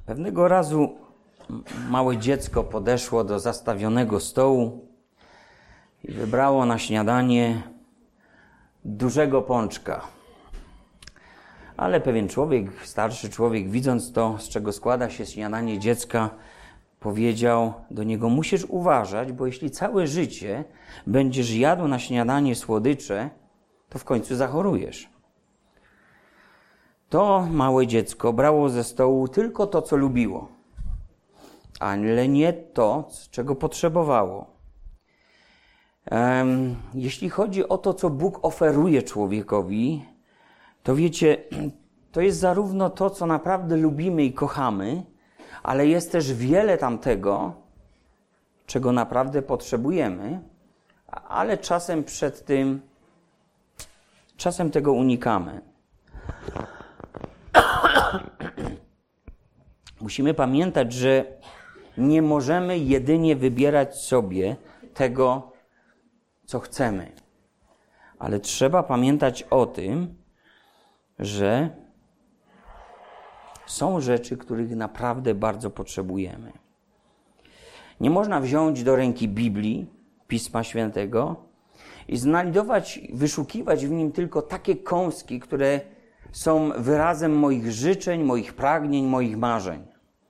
Pewnego razu małe dziecko podeszło do zastawionego stołu i wybrało na śniadanie dużego pączka. Ale pewien człowiek, starszy człowiek, widząc to, z czego składa się śniadanie dziecka, powiedział do niego: musisz uważać, bo jeśli całe życie będziesz jadł na śniadanie słodycze, to w końcu zachorujesz. To małe dziecko brało ze stołu tylko to, co lubiło, ale nie to, czego potrzebowało. Jeśli chodzi o to, co Bóg oferuje człowiekowi, to wiecie, to jest zarówno to, co naprawdę lubimy i kochamy, ale jest też wiele tamtego, czego naprawdę potrzebujemy, ale czasem tego unikamy. Musimy pamiętać, że nie możemy jedynie wybierać sobie tego, co chcemy. Ale trzeba pamiętać o tym, że są rzeczy, których naprawdę bardzo potrzebujemy. Nie można wziąć do ręki Biblii, Pisma Świętego i znajdować, wyszukiwać w nim tylko takie kąski, które są wyrazem moich życzeń, moich pragnień, moich marzeń.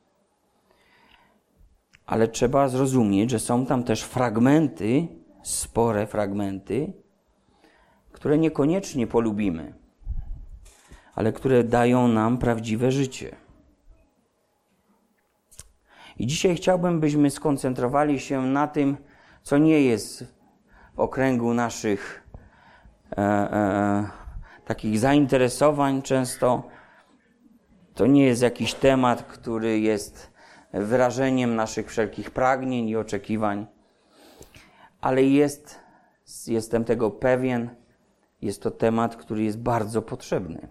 Ale trzeba zrozumieć, że są tam też fragmenty, spore fragmenty, które niekoniecznie polubimy, ale które dają nam prawdziwe życie. I dzisiaj chciałbym, byśmy skoncentrowali się na tym, co nie jest w okręgu naszych takich zainteresowań często. To nie jest jakiś temat, który jest wyrażeniem naszych wszelkich pragnień i oczekiwań, ale jestem tego pewien, jest to temat, który jest bardzo potrzebny.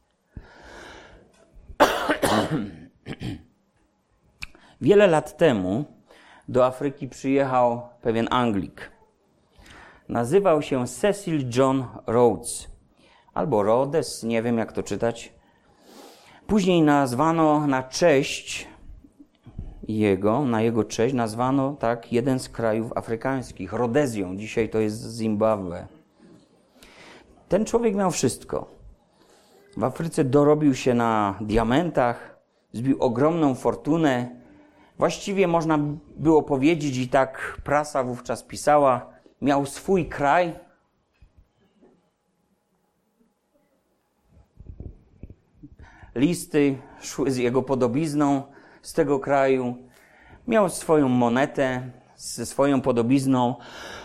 Wiele lat temu do Afryki przyjechał pewien Anglik. Nazywał się Cecil John Rhodes, albo Rhodes, nie wiem jak to czytać. Później nazwano na jego cześć nazwano tak jeden z krajów afrykańskich, Rodezją. Dzisiaj to jest Zimbabwe. Ten człowiek miał wszystko. W Afryce dorobił się na diamentach, zbił ogromną fortunę. Właściwie można było powiedzieć, i tak prasa wówczas pisała, miał swój kraj. Listy szły z jego podobizną z tego kraju. Miał swoją monetę ze swoją podobizną.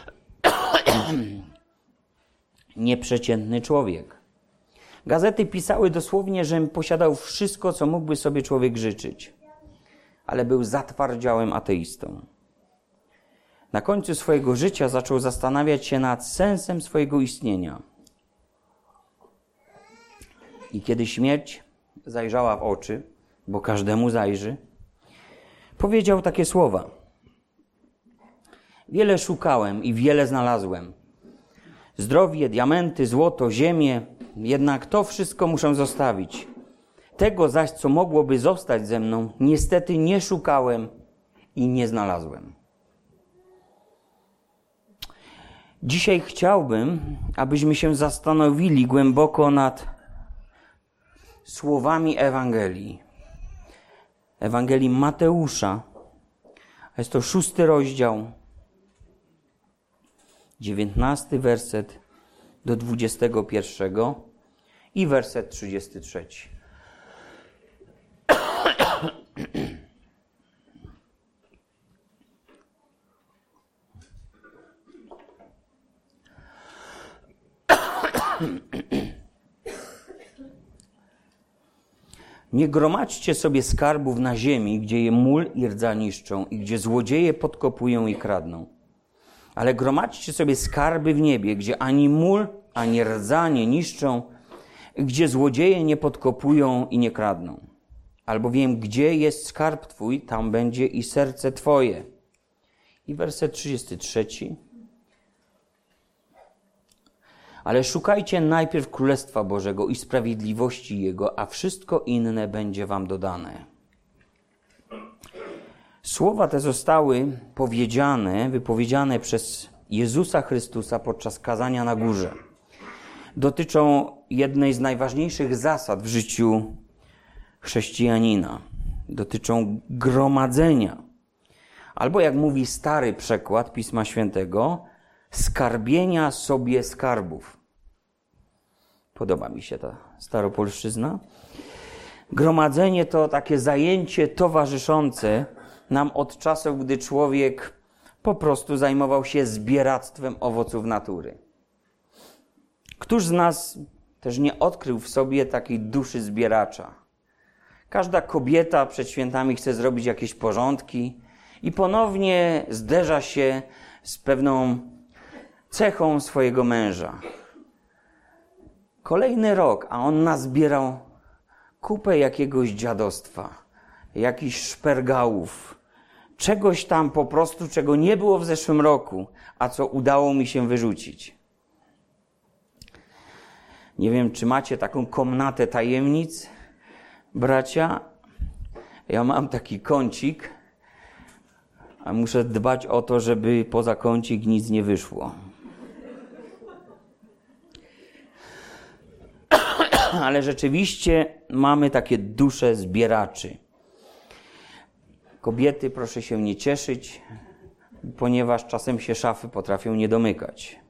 Nieprzeciętny człowiek. Gazety pisały dosłownie, że posiadał wszystko, co mógłby sobie człowiek życzyć. Ale był zatwardziałym ateistą. Na końcu swojego życia zaczął zastanawiać się nad sensem swojego istnienia. I kiedy śmierć zajrzała w oczy, bo każdemu zajrzy, powiedział takie słowa: wiele szukałem i wiele znalazłem. Zdrowie, diamenty, złoto, ziemię, jednak to wszystko muszę zostawić. Tego zaś, co mogłoby zostać ze mną, niestety nie szukałem i nie znalazłem. Dzisiaj chciałbym, abyśmy się zastanowili głęboko nad słowami Ewangelii. Ewangelii Mateusza. Jest to 6 rozdział, 19 werset do 21 i werset 33. Nie gromadźcie sobie skarbów na ziemi, gdzie je mól i rdza niszczą i gdzie złodzieje podkopują i kradną. Ale gromadźcie sobie skarby w niebie, gdzie ani mól, ani rdza nie niszczą, gdzie złodzieje nie podkopują i nie kradną. Albowiem gdzie jest skarb Twój, tam będzie i serce Twoje. I werset 33. Ale szukajcie najpierw Królestwa Bożego i sprawiedliwości Jego, a wszystko inne będzie wam dodane. Słowa te zostały wypowiedziane przez Jezusa Chrystusa podczas kazania na górze. Dotyczą jednej z najważniejszych zasad w życiu chrześcijanina. Dotyczą gromadzenia. Albo jak mówi stary przekład Pisma Świętego, skarbienia sobie skarbów. Podoba mi się ta staropolszczyzna. Gromadzenie to takie zajęcie towarzyszące nam od czasów, gdy człowiek po prostu zajmował się zbieractwem owoców natury. Któż z nas też nie odkrył w sobie takiej duszy zbieracza? Każda kobieta przed świętami chce zrobić jakieś porządki i ponownie zderza się z pewną cechą swojego męża. Kolejny rok, a on nazbierał kupę jakiegoś dziadostwa, jakichś szpergałów, czegoś tam po prostu, czego nie było w zeszłym roku, a co udało mi się wyrzucić. Nie wiem, czy macie taką komnatę tajemnic, bracia. Ja mam taki kącik, a muszę dbać o to, żeby poza kącik nic nie wyszło. Ale rzeczywiście mamy takie dusze zbieraczy. Kobiety, proszę się nie cieszyć, ponieważ czasem się szafy potrafią nie domykać.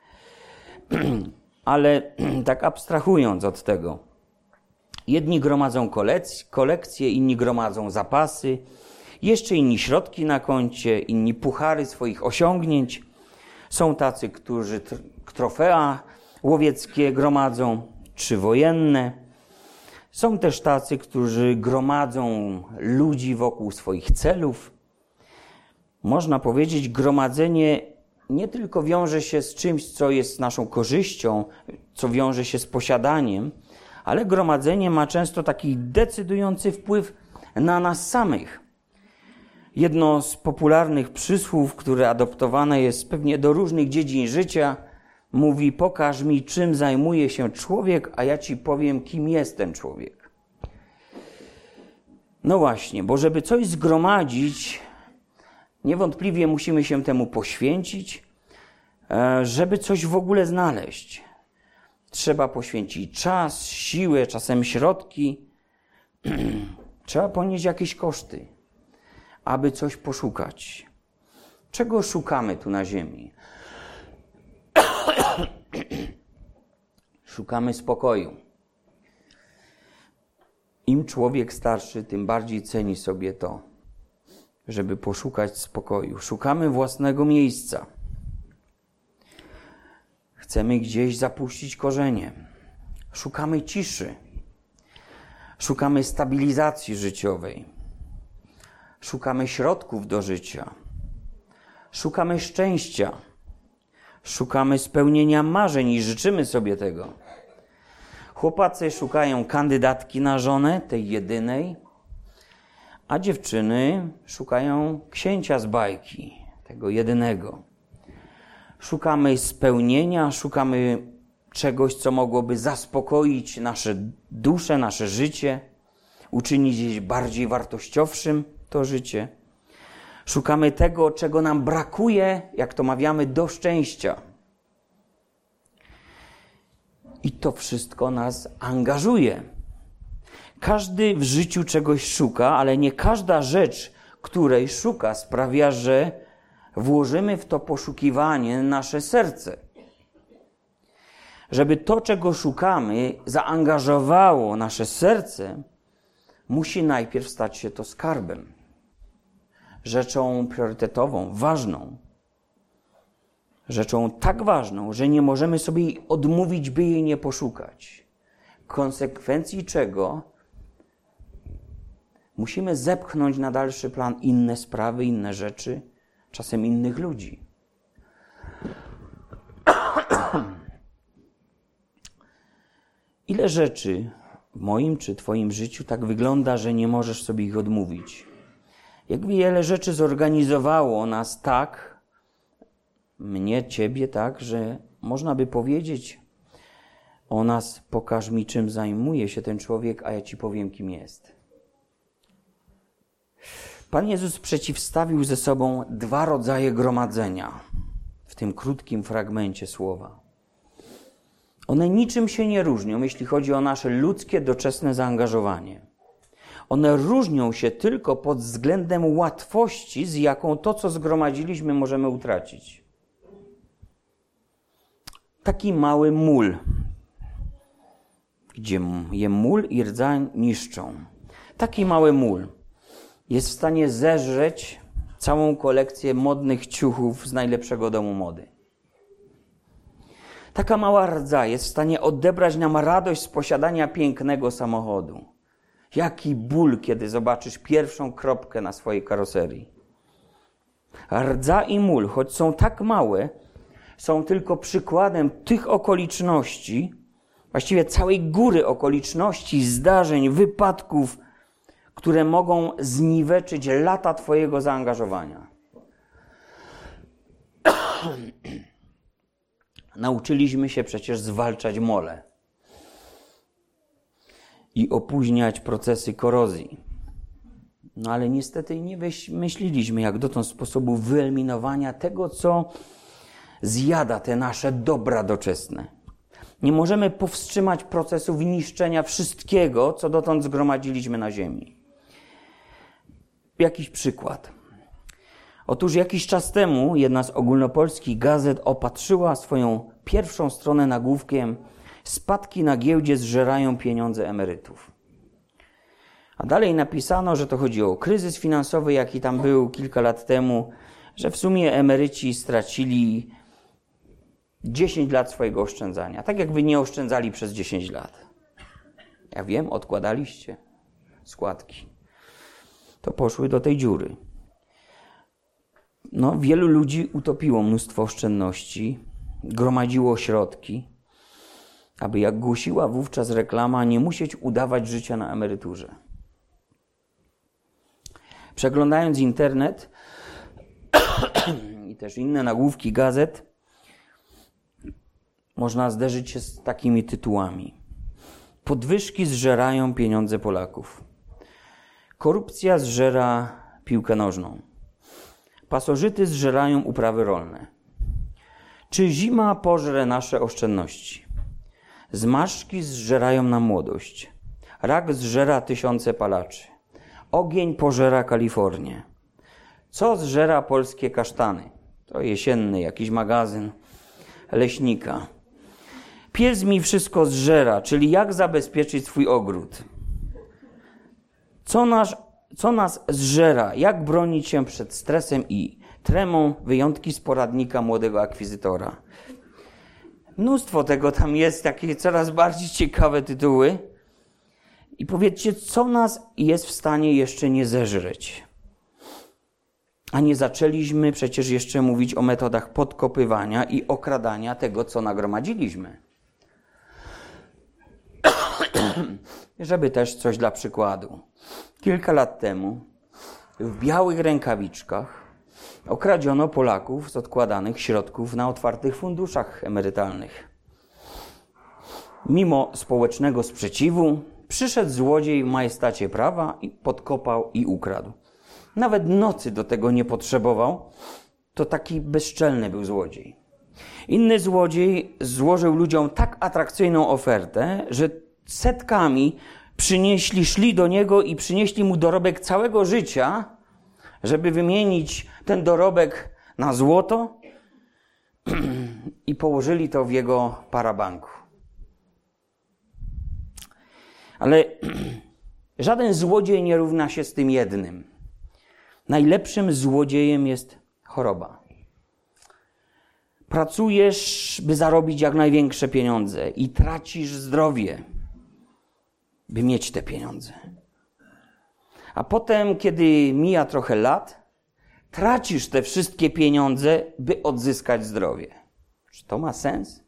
Ale tak abstrahując od tego, jedni gromadzą kolekcje, inni gromadzą zapasy, jeszcze inni środki na koncie, inni puchary swoich osiągnięć. Są tacy, którzy trofea łowieckie gromadzą, czy wojenne. Są też tacy, którzy gromadzą ludzi wokół swoich celów. Można powiedzieć, gromadzenie nie tylko wiąże się z czymś, co jest naszą korzyścią, co wiąże się z posiadaniem, ale gromadzenie ma często taki decydujący wpływ na nas samych. Jedno z popularnych przysłów, które adoptowane jest pewnie do różnych dziedzin życia, mówi: pokaż mi, czym zajmuje się człowiek, a ja ci powiem, kim jest ten człowiek. No właśnie, bo żeby coś zgromadzić, niewątpliwie musimy się temu poświęcić, żeby coś w ogóle znaleźć. Trzeba poświęcić czas, siłę, czasem środki. Trzeba ponieść jakieś koszty, aby coś poszukać. Czego szukamy tu na ziemi? Szukamy spokoju. Im człowiek starszy, tym bardziej ceni sobie to, żeby poszukać spokoju. Szukamy własnego miejsca. Chcemy gdzieś zapuścić korzenie. Szukamy ciszy. Szukamy stabilizacji życiowej. Szukamy środków do życia. Szukamy szczęścia. Szukamy spełnienia marzeń i życzymy sobie tego. Chłopacy szukają kandydatki na żonę, tej jedynej, a dziewczyny szukają księcia z bajki, tego jedynego. Szukamy spełnienia, szukamy czegoś, co mogłoby zaspokoić nasze dusze, nasze życie, uczynić je bardziej wartościowszym to życie. Szukamy tego, czego nam brakuje, jak to mawiamy, do szczęścia. I to wszystko nas angażuje. Każdy w życiu czegoś szuka, ale nie każda rzecz, której szuka, sprawia, że włożymy w to poszukiwanie nasze serce. Żeby to, czego szukamy, zaangażowało nasze serce, musi najpierw stać się to skarbem. Rzeczą priorytetową, ważną. Rzeczą tak ważną, że nie możemy sobie jej odmówić, by jej nie poszukać. Konsekwencji czego musimy zepchnąć na dalszy plan inne sprawy, inne rzeczy, czasem innych ludzi. Ile rzeczy w moim czy twoim życiu tak wygląda, że nie możesz sobie ich odmówić? Jak wiele rzeczy zorganizowało nas tak, mnie, ciebie tak, że można by powiedzieć o nas: pokaż mi, czym zajmuje się ten człowiek, a ja ci powiem, kim jest. Pan Jezus przeciwstawił ze sobą dwa rodzaje gromadzenia w tym krótkim fragmencie słowa. One niczym się nie różnią, jeśli chodzi o nasze ludzkie, doczesne zaangażowanie. One różnią się tylko pod względem łatwości, z jaką to, co zgromadziliśmy, możemy utracić. Taki mały mól, gdzie je mól i rdza niszczą. Taki mały mól jest w stanie zeżreć całą kolekcję modnych ciuchów z najlepszego domu mody. Taka mała rdza jest w stanie odebrać nam radość z posiadania pięknego samochodu. Jaki ból, kiedy zobaczysz pierwszą kropkę na swojej karoserii. Rdza i mól, choć są tak małe, są tylko przykładem tych okoliczności, właściwie całej góry okoliczności, zdarzeń, wypadków, które mogą zniweczyć lata twojego zaangażowania. Nauczyliśmy się przecież zwalczać mole i opóźniać procesy korozji. No ale niestety nie myśleliśmy jak dotąd sposobu wyeliminowania tego, co zjada te nasze dobra doczesne. Nie możemy powstrzymać procesów niszczenia wszystkiego, co dotąd zgromadziliśmy na ziemi. Jakiś przykład. Otóż jakiś czas temu jedna z ogólnopolskich gazet opatrzyła swoją pierwszą stronę nagłówkiem "Spadki na giełdzie zżerają pieniądze emerytów". A dalej napisano, że to chodzi o kryzys finansowy, jaki tam był kilka lat temu, że w sumie emeryci stracili 10 lat swojego oszczędzania. Tak jakby nie oszczędzali przez 10 lat. Ja wiem, odkładaliście składki. To poszły do tej dziury. No, wielu ludzi utopiło mnóstwo oszczędności, gromadziło środki, aby jak głosiła wówczas reklama, nie musieć udawać życia na emeryturze. Przeglądając internet i też inne nagłówki gazet, można zderzyć się z takimi tytułami. Podwyżki zżerają pieniądze Polaków. Korupcja zżera piłkę nożną. Pasożyty zżerają uprawy rolne. Czy zima pożre nasze oszczędności? Zmarszczki zżerają nam młodość. Rak zżera tysiące palaczy. Ogień pożera Kalifornię. Co zżera polskie kasztany? To jesienny jakiś magazyn leśnika. Pies mi wszystko zżera, czyli jak zabezpieczyć swój ogród. Co nas zżera? Jak bronić się przed stresem i tremą? Wyjątki z poradnika młodego akwizytora. Mnóstwo tego tam jest, takie coraz bardziej ciekawe tytuły. I powiedzcie, co nas jest w stanie jeszcze nie zeżreć? A nie zaczęliśmy przecież jeszcze mówić o metodach podkopywania i okradania tego, co nagromadziliśmy. Żeby też coś dla przykładu. Kilka lat temu w białych rękawiczkach okradziono Polaków z odkładanych środków na otwartych funduszach emerytalnych. Mimo społecznego sprzeciwu przyszedł złodziej w majestacie prawa i podkopał i ukradł. Nawet nocy do tego nie potrzebował, to taki bezczelny był złodziej. Inny złodziej złożył ludziom tak atrakcyjną ofertę, że setkami szli do niego i przynieśli mu dorobek całego życia, żeby wymienić ten dorobek na złoto i położyli to w jego parabanku. Ale żaden złodziej nie równa się z tym jednym. Najlepszym złodziejem jest choroba. Pracujesz, by zarobić jak największe pieniądze i tracisz zdrowie, by mieć te pieniądze. A potem, kiedy mija trochę lat, tracisz te wszystkie pieniądze, by odzyskać zdrowie. Czy to ma sens?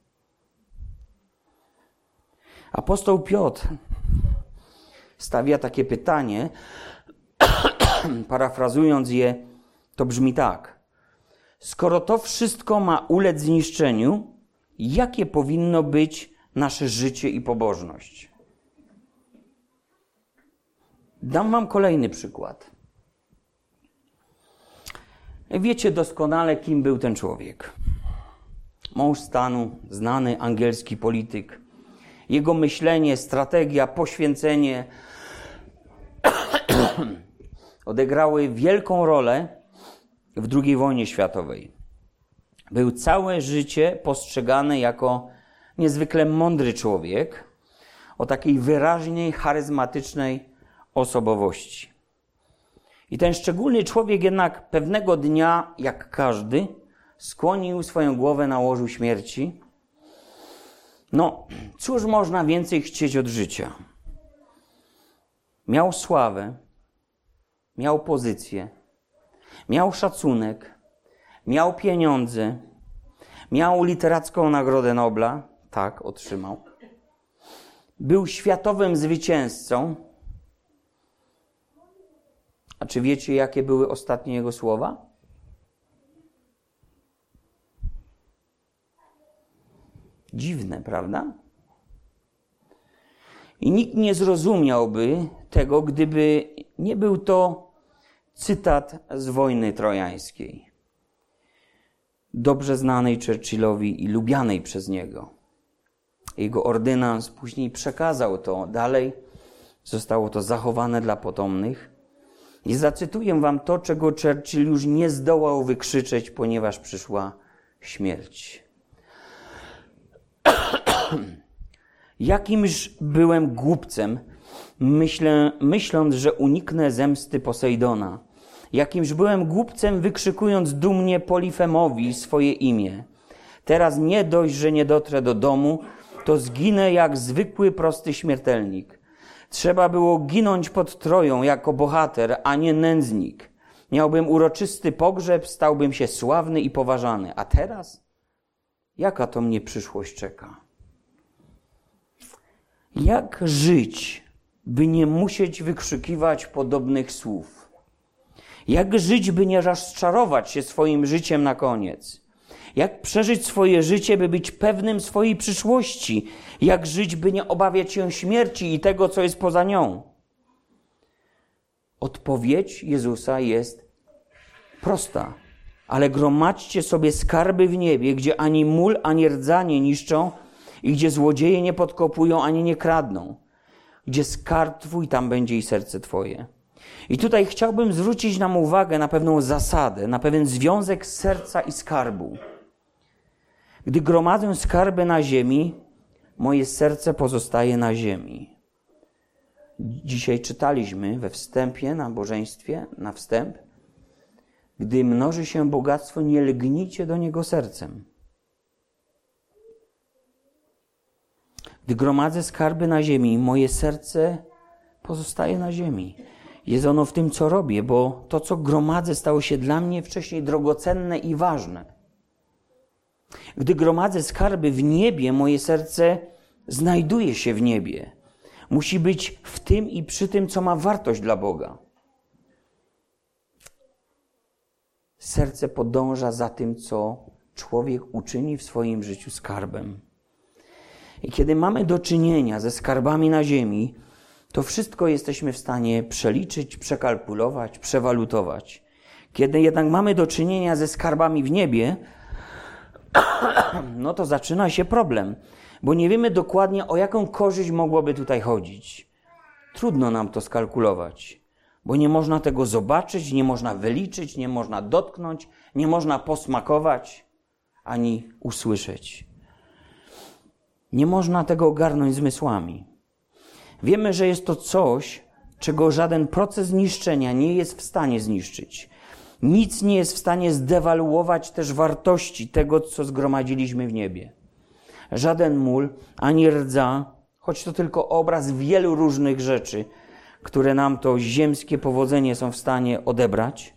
Apostoł Piotr stawia takie pytanie, parafrazując je, to brzmi tak. Skoro to wszystko ma ulec zniszczeniu, jakie powinno być nasze życie i pobożność? Dam wam kolejny przykład. Wiecie doskonale, kim był ten człowiek. Mąż stanu, znany angielski polityk. Jego myślenie, strategia, poświęcenie odegrały wielką rolę w II wojnie światowej. Był całe życie postrzegany jako niezwykle mądry człowiek o takiej wyraźnej, charyzmatycznej osobowości. I ten szczególny człowiek jednak pewnego dnia, jak każdy, skłonił swoją głowę na łożu śmierci. No, cóż można więcej chcieć od życia? Miał sławę, miał pozycję, miał szacunek, miał pieniądze, miał literacką Nagrodę Nobla, tak, otrzymał. Był światowym zwycięzcą. A czy wiecie, jakie były ostatnie jego słowa? Dziwne, prawda? I nikt nie zrozumiałby tego, gdyby nie był to cytat z wojny trojańskiej. Dobrze znanej Churchillowi i lubianej przez niego. Jego ordynans później przekazał to dalej. Zostało to zachowane dla potomnych. I zacytuję wam to, czego Churchill już nie zdołał wykrzyczeć, ponieważ przyszła śmierć. Jakimż byłem głupcem, myśląc, że uniknę zemsty Posejdona. Jakimż byłem głupcem, wykrzykując dumnie Polifemowi swoje imię. Teraz nie dość, że nie dotrę do domu, to zginę jak zwykły, prosty śmiertelnik. Trzeba było ginąć pod Troją jako bohater, a nie nędznik. Miałbym uroczysty pogrzeb, stałbym się sławny i poważany. A teraz? Jaka to mnie przyszłość czeka? Jak żyć, by nie musieć wykrzykiwać podobnych słów? Jak żyć, by nie rozczarować się swoim życiem na koniec? Jak przeżyć swoje życie, by być pewnym swojej przyszłości? Jak żyć, by nie obawiać się śmierci i tego, co jest poza nią? Odpowiedź Jezusa jest prosta. Ale gromadźcie sobie skarby w niebie, gdzie ani mól, ani rdza nie niszczą i gdzie złodzieje nie podkopują, ani nie kradną. Gdzie skarb Twój, tam będzie i serce Twoje. I tutaj chciałbym zwrócić nam uwagę na pewną zasadę, na pewien związek serca i skarbu. Gdy gromadzę skarby na ziemi, moje serce pozostaje na ziemi. Dzisiaj czytaliśmy we wstępie, na nabożeństwie, na wstęp, gdy mnoży się bogactwo, nie lgnijcie do niego sercem. Gdy gromadzę skarby na ziemi, moje serce pozostaje na ziemi. Jest ono w tym, co robię, bo to, co gromadzę, stało się dla mnie wcześniej drogocenne i ważne. Gdy gromadzę skarby w niebie, moje serce znajduje się w niebie. Musi być w tym i przy tym, co ma wartość dla Boga. Serce podąża za tym, co człowiek uczyni w swoim życiu skarbem. I kiedy mamy do czynienia ze skarbami na ziemi, to wszystko jesteśmy w stanie przeliczyć, przekalkulować, przewalutować. Kiedy jednak mamy do czynienia ze skarbami w niebie, no to zaczyna się problem, bo nie wiemy dokładnie, o jaką korzyść mogłoby tutaj chodzić. Trudno nam to skalkulować, bo nie można tego zobaczyć, nie można wyliczyć, nie można dotknąć, nie można posmakować, ani usłyszeć. Nie można tego ogarnąć zmysłami. Wiemy, że jest to coś, czego żaden proces niszczenia nie jest w stanie zniszczyć. Nic nie jest w stanie zdewaluować też wartości tego, co zgromadziliśmy w niebie. Żaden mól, ani rdza, choć to tylko obraz wielu różnych rzeczy, które nam to ziemskie powodzenie są w stanie odebrać,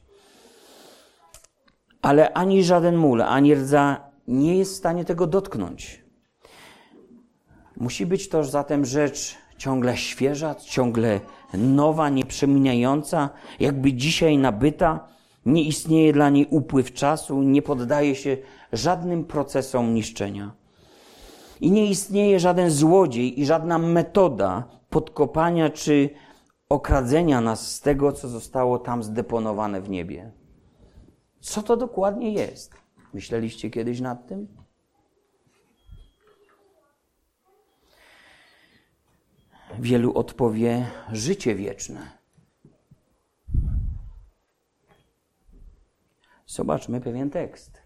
ale ani żaden mól, ani rdza nie jest w stanie tego dotknąć. Musi być to zatem rzecz ciągle świeża, ciągle nowa, nieprzemieniająca, jakby dzisiaj nabyta. Nie istnieje dla niej upływ czasu, nie poddaje się żadnym procesom niszczenia. I nie istnieje żaden złodziej i żadna metoda podkopania czy okradzenia nas z tego, co zostało tam zdeponowane w niebie. Co to dokładnie jest? Myśleliście kiedyś nad tym? Wielu odpowie życie wieczne. Zobaczmy pewien tekst.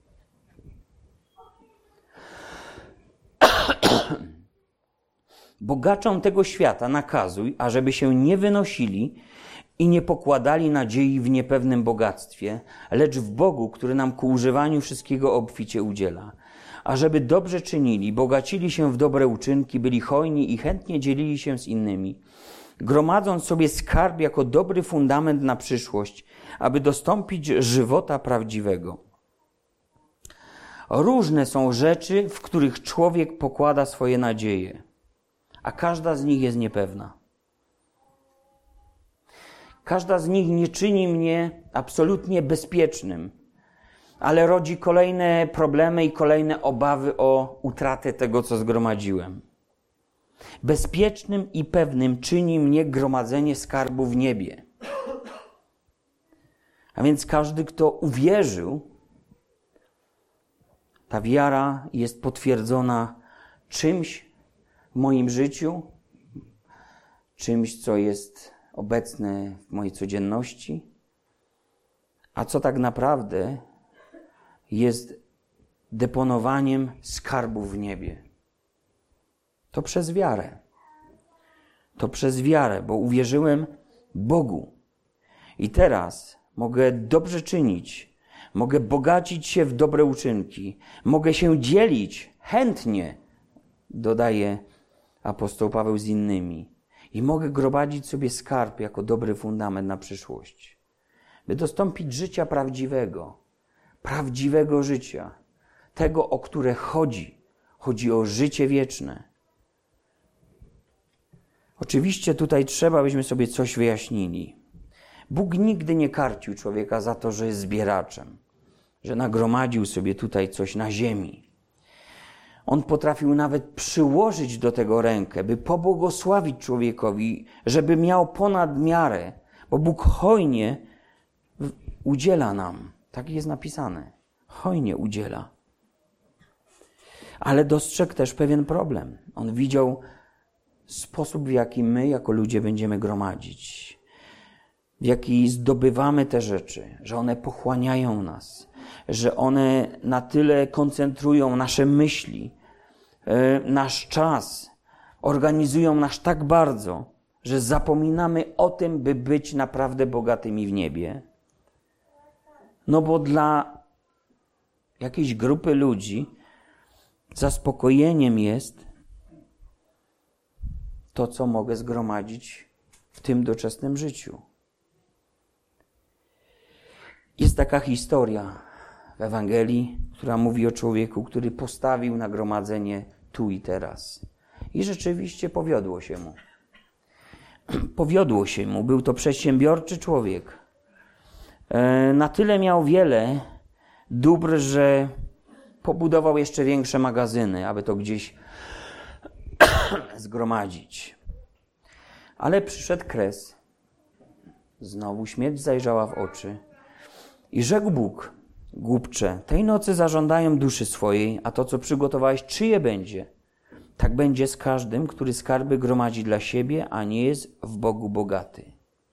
Bogaczom tego świata nakazuj, ażeby się nie wynosili i nie pokładali nadziei w niepewnym bogactwie, lecz w Bogu, który nam ku używaniu wszystkiego obficie udziela. Ażeby dobrze czynili, bogacili się w dobre uczynki, byli hojni i chętnie dzielili się z innymi, gromadząc sobie skarb jako dobry fundament na przyszłość, aby dostąpić żywota prawdziwego. Różne są rzeczy, w których człowiek pokłada swoje nadzieje, a każda z nich jest niepewna. Każda z nich nie czyni mnie absolutnie bezpiecznym, ale rodzi kolejne problemy i kolejne obawy o utratę tego, co zgromadziłem. Bezpiecznym i pewnym czyni mnie gromadzenie skarbu w niebie. A więc każdy, kto uwierzył, ta wiara jest potwierdzona czymś w moim życiu, czymś, co jest obecne w mojej codzienności, a co tak naprawdę jest deponowaniem skarbów w niebie. To przez wiarę. To przez wiarę, bo uwierzyłem Bogu. I teraz mogę dobrze czynić, mogę bogacić się w dobre uczynki, mogę się dzielić chętnie, dodaje apostoł Paweł, z innymi. I mogę gromadzić sobie skarb jako dobry fundament na przyszłość. By dostąpić życia prawdziwego życia, tego, o które chodzi. Chodzi o życie wieczne. Oczywiście tutaj trzeba, byśmy sobie coś wyjaśnili. Bóg nigdy nie karcił człowieka za to, że jest zbieraczem, że nagromadził sobie tutaj coś na ziemi. On potrafił nawet przyłożyć do tego rękę, by pobłogosławić człowiekowi, żeby miał ponad miarę, bo Bóg hojnie udziela nam. Tak jest napisane. Hojnie udziela. Ale dostrzegł też pewien problem. On widział sposób, w jaki my jako ludzie będziemy gromadzić. W jaki zdobywamy te rzeczy, że one pochłaniają nas, że one na tyle koncentrują nasze myśli, nasz czas, organizują nas tak bardzo, że zapominamy o tym, by być naprawdę bogatymi w niebie. No bo dla jakiejś grupy ludzi zaspokojeniem jest to, co mogę zgromadzić w tym doczesnym życiu. Jest taka historia w Ewangelii, która mówi o człowieku, który postawił nagromadzenie tu i teraz. I rzeczywiście powiodło się mu. Powiodło się mu. Był to przedsiębiorczy człowiek. Na tyle miał wiele dóbr, że pobudował jeszcze większe magazyny, aby to gdzieś zgromadzić. Ale przyszedł kres. Znowu śmierć zajrzała w oczy. I rzekł Bóg: głupcze, tej nocy zażądają duszy swojej, a to, co przygotowałeś, czyje będzie? Tak będzie z każdym, który skarby gromadzi dla siebie, a nie jest w Bogu bogaty.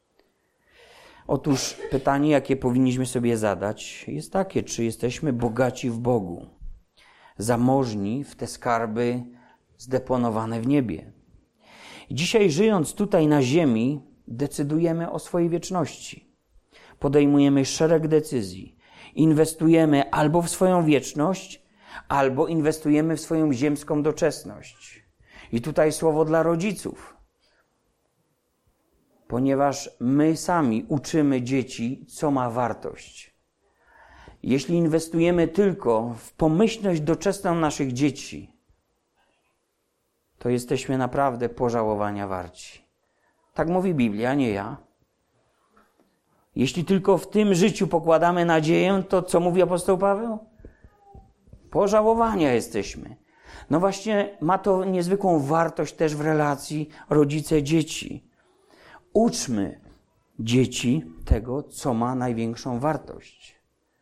Otóż pytanie, jakie powinniśmy sobie zadać, jest takie: czy jesteśmy bogaci w Bogu? Zamożni w te skarby zdeponowane w niebie. Dzisiaj, żyjąc tutaj na ziemi, decydujemy o swojej wieczności. Podejmujemy szereg decyzji. Inwestujemy albo w swoją wieczność, albo inwestujemy w swoją ziemską doczesność. I tutaj słowo dla rodziców. Ponieważ my sami uczymy dzieci, co ma wartość. Jeśli inwestujemy tylko w pomyślność doczesną naszych dzieci, to jesteśmy naprawdę pożałowania warci. Tak mówi Biblia, nie ja. Jeśli tylko w tym życiu pokładamy nadzieję, to co mówi apostoł Paweł? Pożałowania jesteśmy. No właśnie, ma to niezwykłą wartość też w relacji rodzice-dzieci. Uczmy dzieci tego, co ma największą wartość.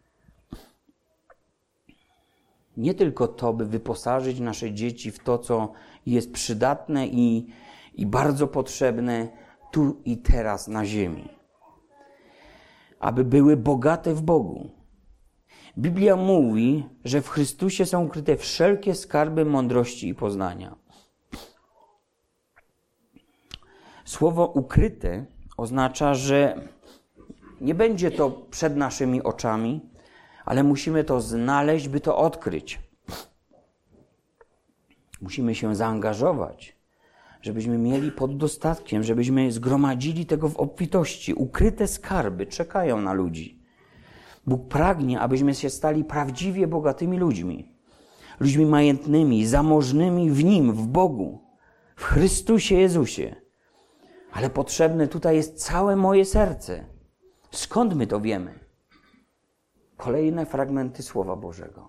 Nie tylko to, by wyposażyć nasze dzieci w to, co jest przydatne i bardzo potrzebne tu i teraz na ziemi. Aby były bogate w Bogu. Biblia mówi, że w Chrystusie są ukryte wszelkie skarby mądrości i poznania. Słowo ukryte oznacza, że nie będzie to przed naszymi oczami, ale musimy to znaleźć, by to odkryć. Musimy się zaangażować, żebyśmy mieli pod dostatkiem, żebyśmy zgromadzili tego w obfitości. Ukryte skarby czekają na ludzi. Bóg pragnie, abyśmy się stali prawdziwie bogatymi ludźmi. Ludźmi majętnymi, zamożnymi w Nim, w Bogu, w Chrystusie Jezusie. Ale potrzebne tutaj jest całe moje serce. Skąd my to wiemy? Kolejne fragmenty Słowa Bożego.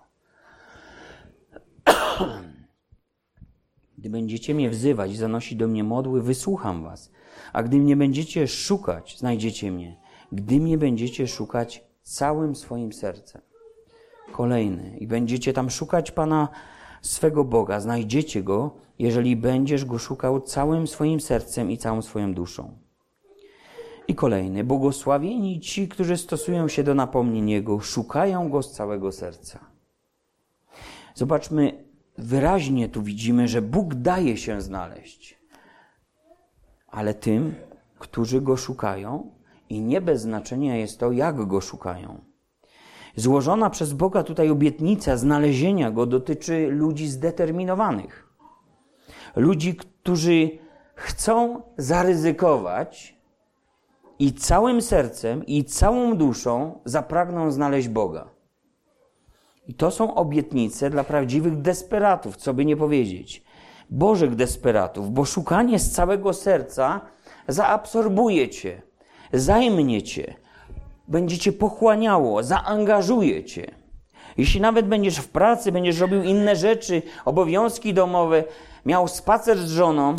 Gdy będziecie mnie wzywać i zanosić do mnie modły, wysłucham was. A gdy mnie będziecie szukać, znajdziecie mnie. Gdy mnie będziecie szukać całym swoim sercem. Kolejny. I będziecie tam szukać Pana swego Boga. Znajdziecie Go, jeżeli będziesz Go szukał całym swoim sercem i całą swoją duszą. I kolejny. Błogosławieni ci, którzy stosują się do napomnień Jego, szukają Go z całego serca. Zobaczmy, wyraźnie tu widzimy, że Bóg daje się znaleźć. Ale tym, którzy Go szukają, i nie bez znaczenia jest to, jak Go szukają. Złożona przez Boga tutaj obietnica znalezienia Go dotyczy ludzi zdeterminowanych. Ludzi, którzy chcą zaryzykować i całym sercem, i całą duszą zapragną znaleźć Boga. I to są obietnice dla prawdziwych desperatów, co by nie powiedzieć. Bożych desperatów, bo szukanie z całego serca zaabsorbuje cię, zajmie cię, będzie cię pochłaniało, zaangażuje cię. Jeśli nawet będziesz w pracy, będziesz robił inne rzeczy, obowiązki domowe, miał spacer z żoną,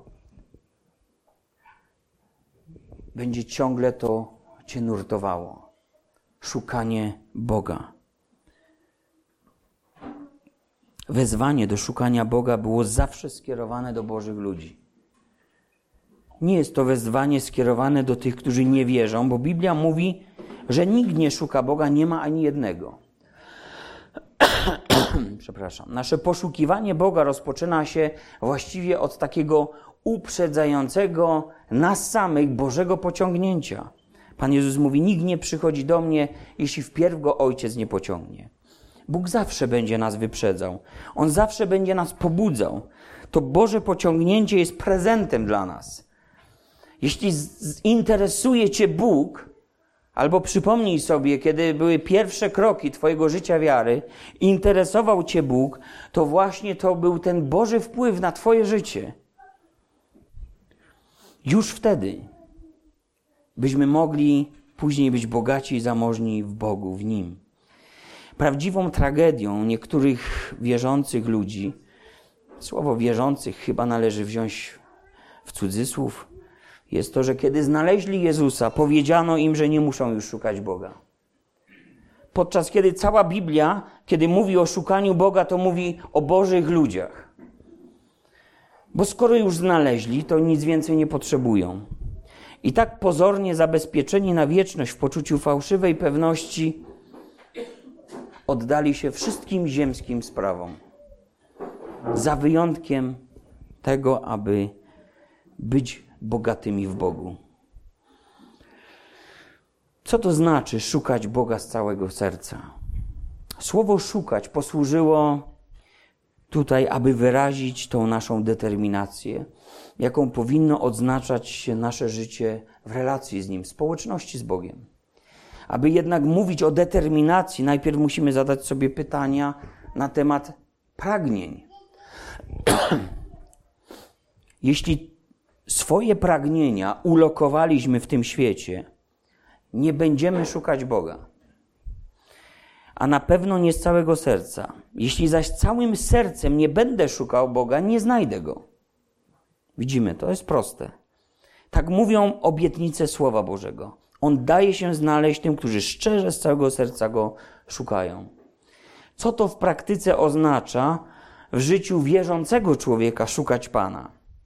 będzie ciągle to cię nurtowało. Szukanie Boga. Wezwanie do szukania Boga było zawsze skierowane do Bożych ludzi. Nie jest to wezwanie skierowane do tych, którzy nie wierzą, bo Biblia mówi, że nikt nie szuka Boga, nie ma ani jednego. Przepraszam. Nasze poszukiwanie Boga rozpoczyna się właściwie od takiego uprzedzającego nas samych Bożego pociągnięcia. Pan Jezus mówi, nikt nie przychodzi do mnie, jeśli wpierw go Ojciec nie pociągnie. Bóg zawsze będzie nas wyprzedzał. On zawsze będzie nas pobudzał. To Boże pociągnięcie jest prezentem dla nas. Jeśli interesuje cię Bóg, albo przypomnij sobie, kiedy były pierwsze kroki twojego życia wiary, interesował cię Bóg, to właśnie to był ten Boży wpływ na twoje życie. Już wtedy byśmy mogli później być bogaci i zamożni w Bogu, w Nim. Prawdziwą tragedią niektórych wierzących ludzi, słowo wierzących chyba należy wziąć w cudzysłów, jest to, że kiedy znaleźli Jezusa, powiedziano im, że nie muszą już szukać Boga. Podczas kiedy cała Biblia, kiedy mówi o szukaniu Boga, to mówi o Bożych ludziach. Bo skoro już znaleźli, to nic więcej nie potrzebują. I tak pozornie zabezpieczeni na wieczność w poczuciu fałszywej pewności oddali się wszystkim ziemskim sprawom. Za wyjątkiem tego, aby być bogatymi w Bogu. Co to znaczy szukać Boga z całego serca? Słowo szukać posłużyło tutaj, aby wyrazić tą naszą determinację, jaką powinno odznaczać się nasze życie w relacji z Nim, w społeczności z Bogiem. Aby jednak mówić o determinacji, najpierw musimy zadać sobie pytania na temat pragnień. Jeśli swoje pragnienia ulokowaliśmy w tym świecie, nie będziemy szukać Boga. A na pewno nie z całego serca. Jeśli zaś całym sercem nie będę szukał Boga, nie znajdę Go. Widzimy, to jest proste. Tak mówią obietnice Słowa Bożego. On daje się znaleźć tym, którzy szczerze z całego serca Go szukają. Co to w praktyce oznacza w życiu wierzącego człowieka szukać Pana?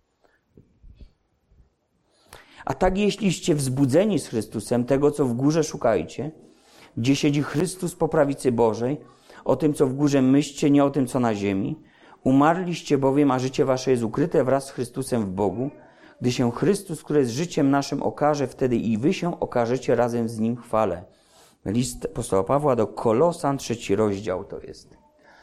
A tak jeśliście wzbudzeni z Chrystusem, tego co w górze szukajcie, gdzie siedzi Chrystus po prawicy Bożej, o tym co w górze myślcie, nie o tym co na ziemi. Umarliście bowiem, a życie wasze jest ukryte wraz z Chrystusem w Bogu. Gdy się Chrystus, który jest życiem naszym, okaże, wtedy i wy się okażecie razem z Nim w chwale. List apostoła Pawła do Kolosan, 3 rozdział to jest.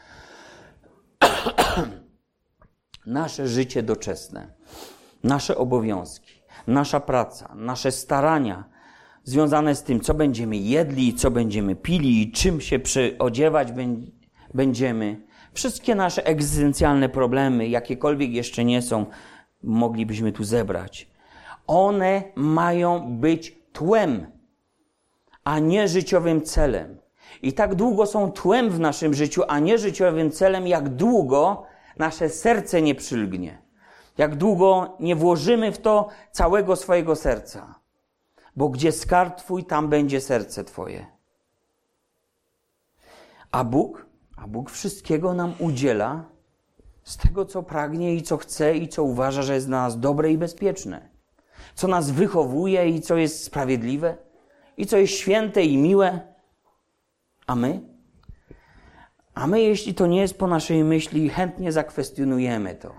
Nasze życie doczesne, nasze obowiązki, nasza praca, nasze starania związane z tym, co będziemy jedli, co będziemy pili, czym się przyodziewać będziemy. Wszystkie nasze egzystencjalne problemy, jakiekolwiek jeszcze nie są, moglibyśmy tu zebrać. One mają być tłem, a nie życiowym celem. I tak długo są tłem w naszym życiu, a nie życiowym celem, jak długo nasze serce nie przylgnie. Jak długo nie włożymy w to całego swojego serca. Bo gdzie skarb Twój, tam będzie serce Twoje. A Bóg wszystkiego nam udziela z tego, co pragnie i co chce i co uważa, że jest dla nas dobre i bezpieczne. Co nas wychowuje i co jest sprawiedliwe i co jest święte i miłe. A my, jeśli to nie jest po naszej myśli, chętnie zakwestionujemy to.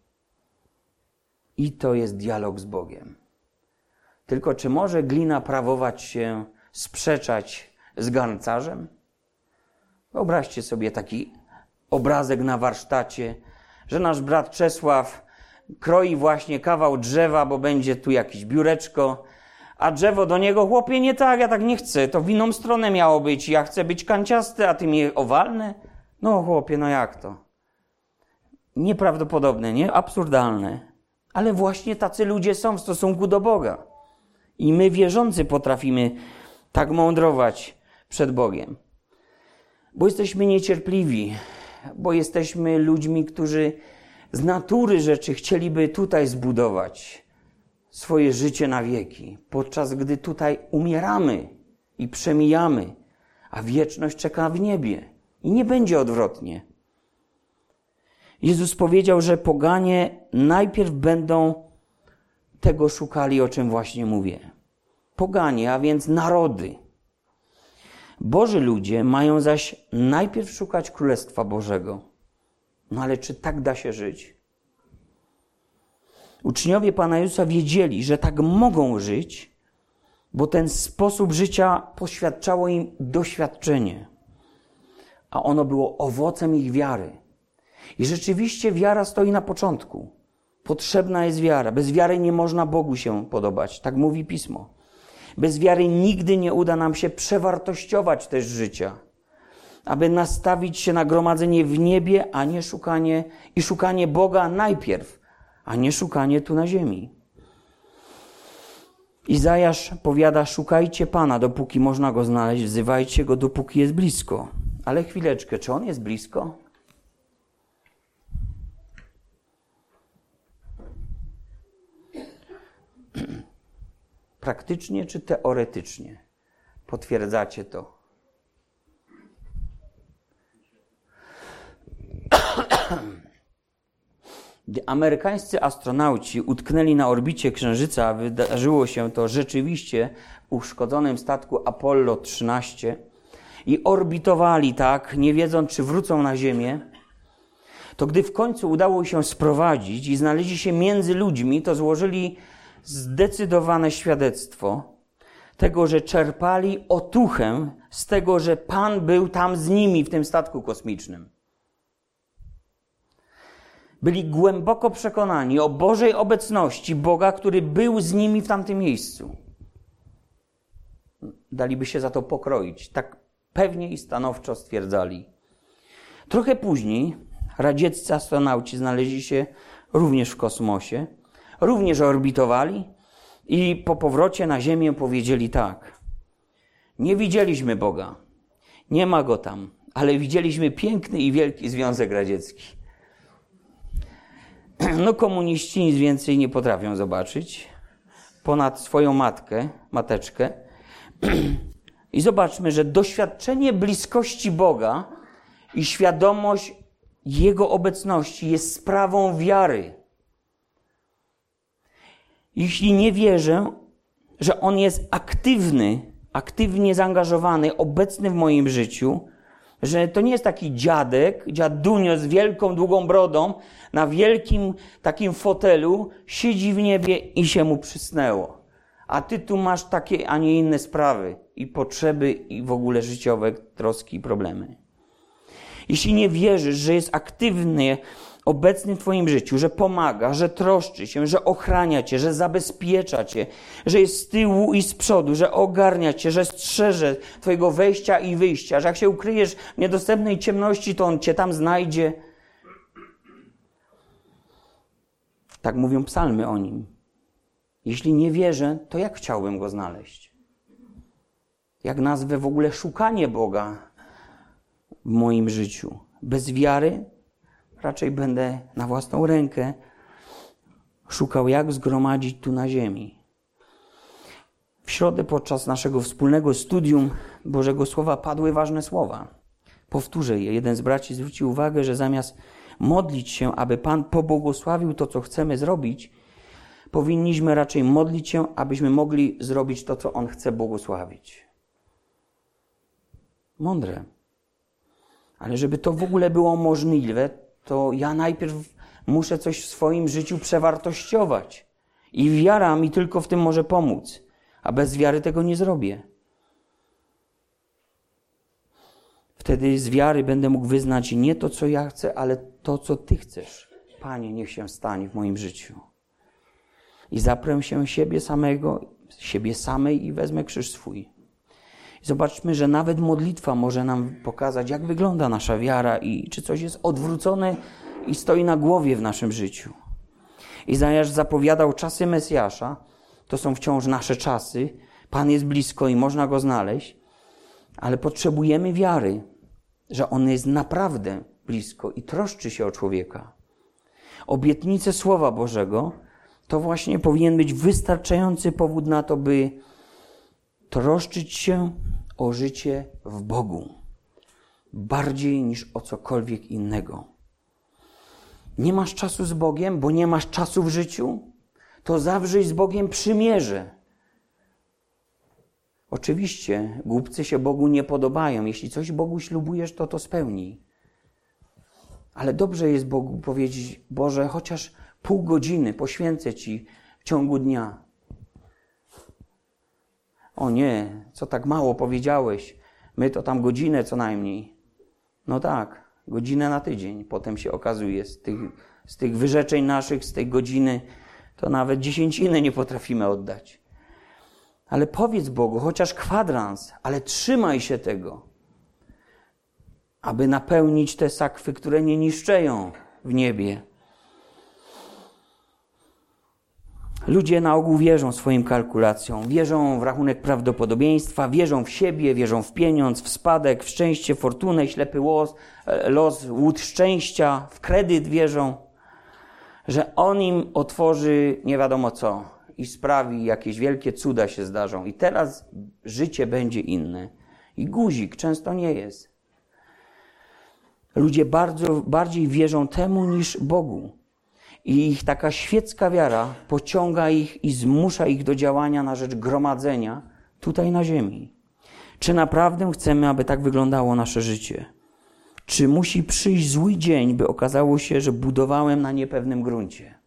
I to jest dialog z Bogiem. Tylko czy może glina prawować się, sprzeczać z garncarzem? Wyobraźcie sobie taki obrazek na warsztacie, że nasz brat Czesław kroi właśnie kawał drzewa, bo będzie tu jakieś biureczko, a drzewo do niego, chłopie, nie tak, ja tak nie chcę, to w inną stronę miało być, ja chcę być kanciasty, a ty mi owalne? No chłopie, no jak to? Nieprawdopodobne, nie? Absurdalne. Ale właśnie tacy ludzie są w stosunku do Boga. I my wierzący potrafimy tak mądrować przed Bogiem. Bo jesteśmy niecierpliwi, bo jesteśmy ludźmi, którzy z natury rzeczy chcieliby tutaj zbudować swoje życie na wieki, podczas gdy tutaj umieramy i przemijamy, a wieczność czeka w niebie i nie będzie odwrotnie. Jezus powiedział, że poganie najpierw będą tego szukali, o czym właśnie mówię. Poganie, a więc narody. Boży ludzie mają zaś najpierw szukać Królestwa Bożego. No ale czy tak da się żyć? Uczniowie Pana Jezusa wiedzieli, że tak mogą żyć, bo ten sposób życia poświadczało im doświadczenie. A ono było owocem ich wiary. I rzeczywiście wiara stoi na początku. Potrzebna jest wiara. Bez wiary nie można Bogu się podobać. Tak mówi Pismo. Bez wiary nigdy nie uda nam się przewartościować też życia. Aby nastawić się na gromadzenie w niebie, a nie szukanie Boga najpierw, a nie szukanie tu na ziemi. Izajasz powiada, szukajcie Pana, dopóki można Go znaleźć, wzywajcie Go, dopóki jest blisko. Ale chwileczkę, czy On jest blisko? Praktycznie czy teoretycznie potwierdzacie to? Gdy amerykańscy astronauci utknęli na orbicie Księżyca, a wydarzyło się to rzeczywiście w uszkodzonym statku Apollo 13 i orbitowali tak, nie wiedząc, czy wrócą na Ziemię, to gdy w końcu udało się sprowadzić i znaleźli się między ludźmi, to złożyli zdecydowane świadectwo tego, że czerpali otuchę z tego, że Pan był tam z nimi w tym statku kosmicznym. Byli głęboko przekonani o Bożej obecności Boga, który był z nimi w tamtym miejscu. Daliby się za to pokroić. Tak pewnie i stanowczo stwierdzali. Trochę później radzieccy astronauci znaleźli się również w kosmosie, również orbitowali i po powrocie na Ziemię powiedzieli tak. Nie widzieliśmy Boga, nie ma Go tam, ale widzieliśmy piękny i wielki Związek Radziecki. No komuniści nic więcej nie potrafią zobaczyć ponad swoją mateczkę. I zobaczmy, że doświadczenie bliskości Boga i świadomość Jego obecności jest sprawą wiary. Jeśli nie wierzę, że On jest aktywnie zaangażowany, obecny w moim życiu, że to nie jest taki dziadunio z wielką, długą brodą, na wielkim takim fotelu, siedzi w niebie i się mu przysnęło. A ty tu masz takie, a nie inne sprawy i potrzeby i w ogóle życiowe troski i problemy. Jeśli nie wierzysz, że jest aktywny, obecny w twoim życiu, że pomaga, że troszczy się, że ochrania cię, że zabezpiecza cię, że jest z tyłu i z przodu, że ogarnia cię, że strzeże twojego wejścia i wyjścia, że jak się ukryjesz w niedostępnej ciemności, to On cię tam znajdzie. Tak mówią psalmy o Nim. Jeśli nie wierzę, to jak chciałbym Go znaleźć? Jak nazwę w ogóle szukanie Boga w moim życiu? Bez wiary raczej będę na własną rękę szukał, jak zgromadzić tu na ziemi. W środę podczas naszego wspólnego studium Bożego Słowa padły ważne słowa. Powtórzę je. Jeden z braci zwrócił uwagę, że zamiast modlić się, aby Pan pobłogosławił to, co chcemy zrobić, powinniśmy raczej modlić się, abyśmy mogli zrobić to, co On chce błogosławić. Mądre. Ale żeby to w ogóle było możliwe, to ja najpierw muszę coś w swoim życiu przewartościować. I wiara mi tylko w tym może pomóc. A bez wiary tego nie zrobię. Wtedy z wiary będę mógł wyznać nie to, co ja chcę, ale to, co Ty chcesz. Panie, niech się stanie w moim życiu. I zaprę się siebie samej i wezmę krzyż swój. I zobaczmy, że nawet modlitwa może nam pokazać, jak wygląda nasza wiara i czy coś jest odwrócone i stoi na głowie w naszym życiu. Izajasz zapowiadał czasy Mesjasza. To są wciąż nasze czasy. Pan jest blisko i można Go znaleźć. Ale potrzebujemy wiary, że On jest naprawdę blisko i troszczy się o człowieka. Obietnice Słowa Bożego to właśnie powinien być wystarczający powód na to, by troszczyć się o życie w Bogu. Bardziej niż o cokolwiek innego. Nie masz czasu z Bogiem, bo nie masz czasu w życiu? To zawrzyj z Bogiem przymierze. Oczywiście głupcy się Bogu nie podobają. Jeśli coś Bogu ślubujesz, to spełnij. Ale dobrze jest Bogu powiedzieć: Boże, chociaż pół godziny poświęcę Ci w ciągu dnia. O nie, co tak mało powiedziałeś? My to tam godzinę co najmniej. No tak, godzinę na tydzień. Potem się okazuje, z tych wyrzeczeń naszych, z tej godziny, to nawet dziesięciny nie potrafimy oddać. Ale powiedz Bogu, chociaż kwadrans, ale trzymaj się tego, aby napełnić te sakwy, które nie niszczeją w niebie. Ludzie na ogół wierzą swoim kalkulacjom, wierzą w rachunek prawdopodobieństwa, wierzą w siebie, wierzą w pieniądz, w spadek, w szczęście, fortunę, ślepy los, łód szczęścia, w kredyt wierzą, że On im otworzy nie wiadomo co i sprawi, jakieś wielkie cuda się zdarzą. I teraz życie będzie inne. I guzik często nie jest. Ludzie bardziej wierzą temu niż Bogu. I ich taka świecka wiara pociąga ich i zmusza ich do działania na rzecz gromadzenia tutaj na ziemi. Czy naprawdę chcemy, aby tak wyglądało nasze życie? Czy musi przyjść zły dzień, by okazało się, że budowałem na niepewnym gruncie?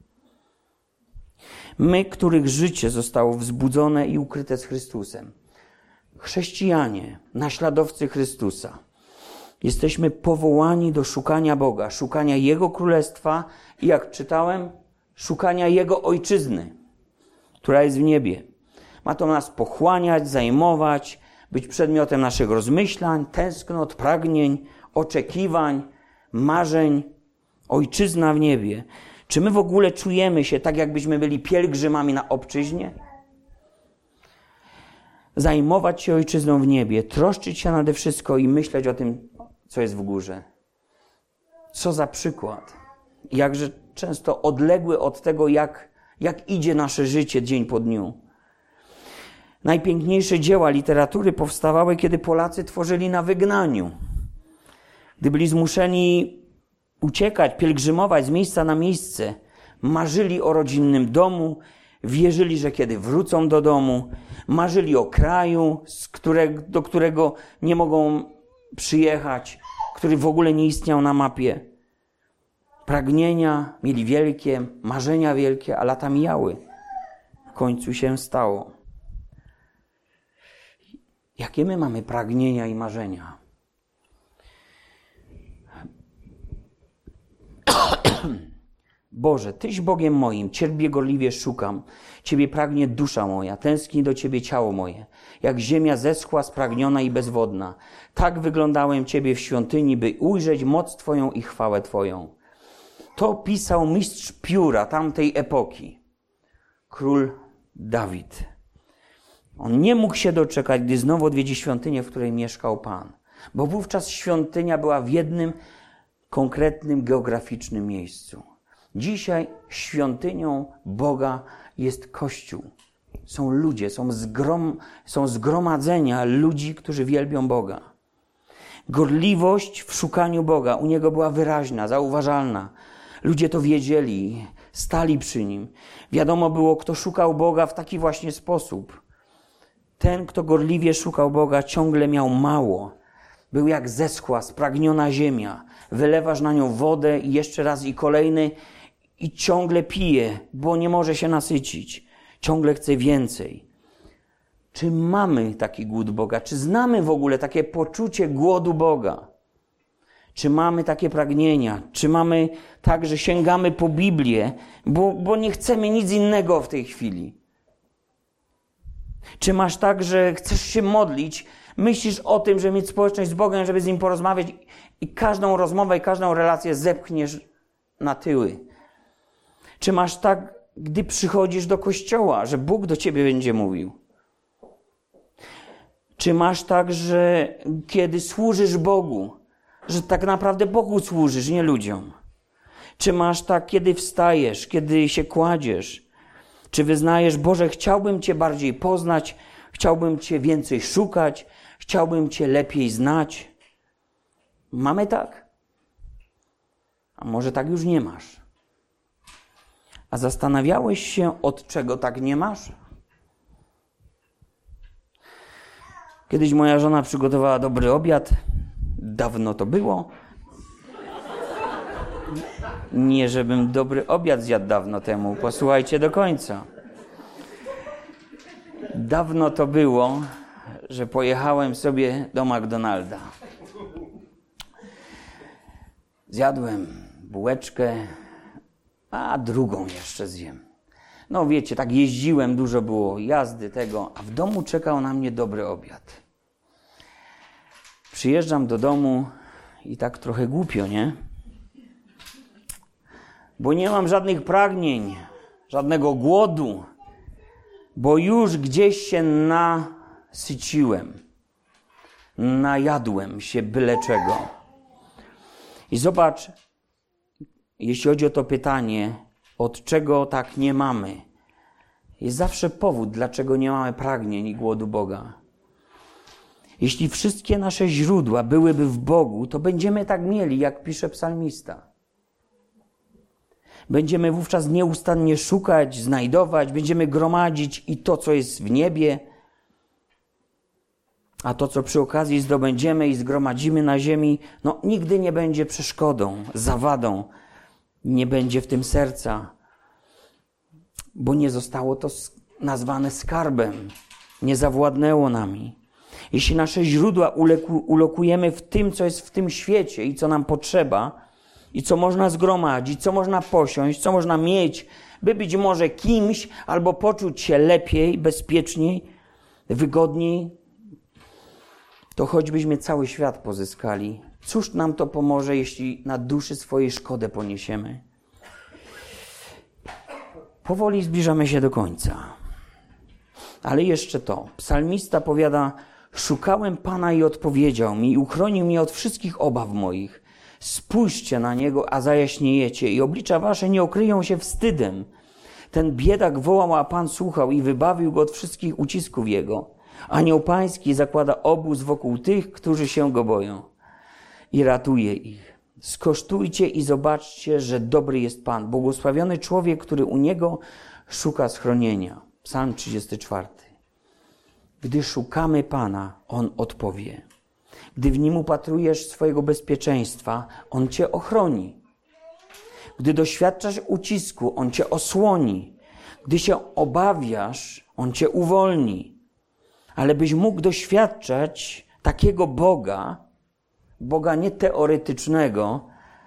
My, których życie zostało wzbudzone i ukryte z Chrystusem, chrześcijanie, naśladowcy Chrystusa, jesteśmy powołani do szukania Boga, szukania Jego Królestwa i, jak czytałem, szukania Jego Ojczyzny, która jest w niebie. Ma to nas pochłaniać, zajmować, być przedmiotem naszych rozmyślań, tęsknot, pragnień, oczekiwań, marzeń. Ojczyzna w niebie. Czy my w ogóle czujemy się tak, jakbyśmy byli pielgrzymami na obczyźnie? Zajmować się ojczyzną w niebie, troszczyć się nade wszystko i myśleć o tym, co jest w górze. Co za przykład. Jakże często odległy od tego, jak idzie nasze życie dzień po dniu. Najpiękniejsze dzieła literatury powstawały, kiedy Polacy tworzyli na wygnaniu. Gdy byli zmuszeni uciekać, pielgrzymować z miejsca na miejsce, marzyli o rodzinnym domu, wierzyli, że kiedy wrócą do domu, marzyli o kraju, do którego nie mogą przyjechać, który w ogóle nie istniał na mapie. Pragnienia mieli wielkie, marzenia wielkie, a lata mijały. W końcu się stało. Jakie my mamy pragnienia i marzenia? Boże, Tyś Bogiem moim, Ciebie gorliwie szukam. Ciebie pragnie dusza moja, tęskni do Ciebie ciało moje. Jak ziemia zeschła, spragniona i bezwodna. Tak wyglądałem Ciebie w świątyni, by ujrzeć moc Twoją i chwałę Twoją. To pisał mistrz pióra tamtej epoki. Król Dawid. On nie mógł się doczekać, gdy znowu odwiedzi świątynię, w której mieszkał Pan. Bo wówczas świątynia była w jednym konkretnym, geograficznym miejscu. Dzisiaj świątynią Boga jest Kościół. Są ludzie, są zgromadzenia ludzi, którzy wielbią Boga. Gorliwość w szukaniu Boga u Niego była wyraźna, zauważalna. Ludzie to wiedzieli, stali przy Nim. Wiadomo było, kto szukał Boga w taki właśnie sposób. Ten, kto gorliwie szukał Boga, ciągle miał mało. Był jak zeschła, spragniona ziemia. Wylewasz na nią wodę i jeszcze raz i kolejny i ciągle pije, bo nie może się nasycić. Ciągle chce więcej. Czy mamy taki głód Boga? Czy znamy w ogóle takie poczucie głodu Boga? Czy mamy takie pragnienia? Czy mamy tak, że sięgamy po Biblię, bo nie chcemy nic innego w tej chwili? Czy masz tak, że chcesz się modlić, myślisz o tym, żeby mieć społeczność z Bogiem, żeby z Nim porozmawiać i każdą rozmowę i każdą relację zepchniesz na tyły? Czy masz tak, gdy przychodzisz do kościoła, że Bóg do ciebie będzie mówił? Czy masz tak, że kiedy służysz Bogu, że tak naprawdę Bogu służysz, nie ludziom? Czy masz tak, kiedy wstajesz, kiedy się kładziesz? Czy wyznajesz, Boże, chciałbym Cię bardziej poznać, chciałbym Cię więcej szukać, chciałbym Cię lepiej znać? Mamy tak? A może tak już nie masz? A zastanawiałeś się, od czego tak nie masz? Kiedyś moja żona przygotowała dobry obiad. Dawno to było. Nie, żebym dobry obiad zjadł dawno temu. Posłuchajcie do końca. Dawno to było, że pojechałem sobie do McDonalda. Zjadłem bułeczkę, a drugą jeszcze zjem. No wiecie, tak jeździłem, dużo było jazdy tego, a w domu czekał na mnie dobry obiad. Przyjeżdżam do domu i tak trochę głupio, nie? Bo nie mam żadnych pragnień, żadnego głodu, bo już gdzieś się nasyciłem, najadłem się byle czego. I zobacz, jeśli chodzi o to pytanie, od czego tak nie mamy, jest zawsze powód, dlaczego nie mamy pragnień i głodu Boga. Jeśli wszystkie nasze źródła byłyby w Bogu, to będziemy tak mieli, jak pisze psalmista. Będziemy wówczas nieustannie szukać, znajdować, będziemy gromadzić i to, co jest w niebie, a to, co przy okazji zdobędziemy i zgromadzimy na ziemi, no nigdy nie będzie przeszkodą, zawadą, nie będzie w tym serca, bo nie zostało to nazwane skarbem, nie zawładnęło nami. Jeśli nasze źródła ulokujemy w tym, co jest w tym świecie i co nam potrzeba, i co można zgromadzić, co można posiąść, co można mieć, by być może kimś albo poczuć się lepiej, bezpieczniej, wygodniej, to choćbyśmy cały świat pozyskali, cóż nam to pomoże, jeśli na duszy swojej szkodę poniesiemy? Powoli zbliżamy się do końca. Ale jeszcze to. Psalmista powiada, szukałem Pana i odpowiedział mi i uchronił mnie od wszystkich obaw moich. Spójrzcie na Niego, a zajaśniejecie i oblicza wasze nie okryją się wstydem. Ten biedak wołał, a Pan słuchał i wybawił go od wszystkich ucisków Jego. Anioł Pański zakłada obóz wokół tych, którzy się Go boją. i ratuje ich. Skosztujcie i zobaczcie, że dobry jest Pan. Błogosławiony człowiek, który u Niego szuka schronienia. Psalm 34. Gdy szukamy Pana, On odpowie. Gdy w Nim upatrujesz swojego bezpieczeństwa, On Cię ochroni. Gdy doświadczasz ucisku, On Cię osłoni. Gdy się obawiasz, On Cię uwolni. Ale byś mógł doświadczać takiego Boga nie teoretycznego,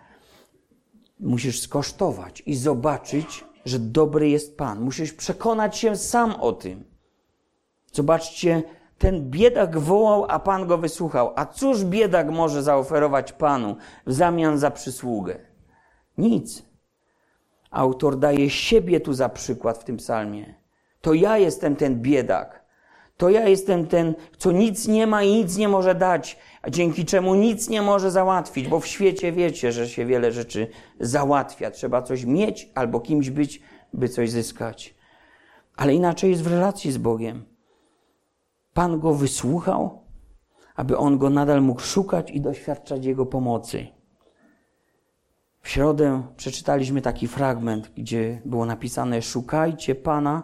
musisz skosztować i zobaczyć, że dobry jest Pan. Musisz przekonać się sam o tym. Zobaczcie, ten biedak wołał, a Pan go wysłuchał. A cóż biedak może zaoferować Panu w zamian za przysługę? Nic. Autor daje siebie tu za przykład w tym psalmie. To ja jestem ten biedak. To ja jestem ten, co nic nie ma i nic nie może dać, a dzięki czemu nic nie może załatwić, bo w świecie wiecie, że się wiele rzeczy załatwia. Trzeba coś mieć albo kimś być, by coś zyskać. Ale inaczej jest w relacji z Bogiem. Pan go wysłuchał, aby on go nadal mógł szukać i doświadczać jego pomocy. W środę przeczytaliśmy taki fragment, gdzie było napisane: szukajcie Pana,